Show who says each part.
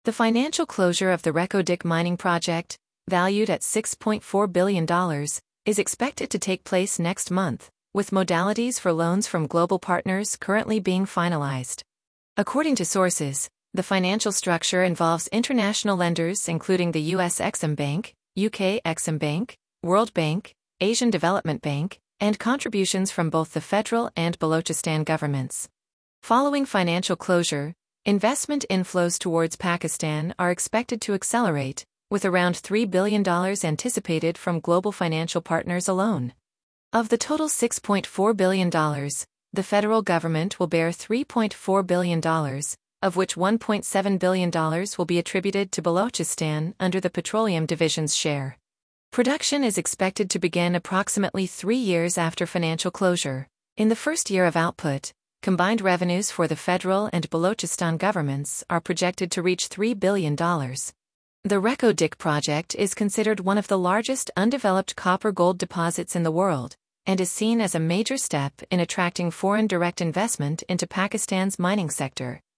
Speaker 1: The financial closure of the Reko Diq mining project, valued at $6.4 billion, is expected to take place next month, with modalities for loans from global partners currently being finalized. According to sources, the financial structure involves international lenders including the US Exim Bank, UK Exim Bank, World Bank, Asian Development Bank, and contributions from both the federal and Balochistan governments. Following financial closure, investment inflows towards Pakistan are expected to accelerate, with around $3 billion anticipated from global financial partners alone. Of the total $6.4 billion, the federal government will bear $3.4 billion, of which $1.7 billion will be attributed to Balochistan under the Petroleum Division's share. Production is expected to begin approximately 3 years after financial closure. In the first year of output, combined revenues for the federal and Balochistan governments are projected to reach $3 billion. The Reko Diq project is considered one of the largest undeveloped copper-gold deposits in the world, and is seen as a major step in attracting foreign direct investment into Pakistan's mining sector.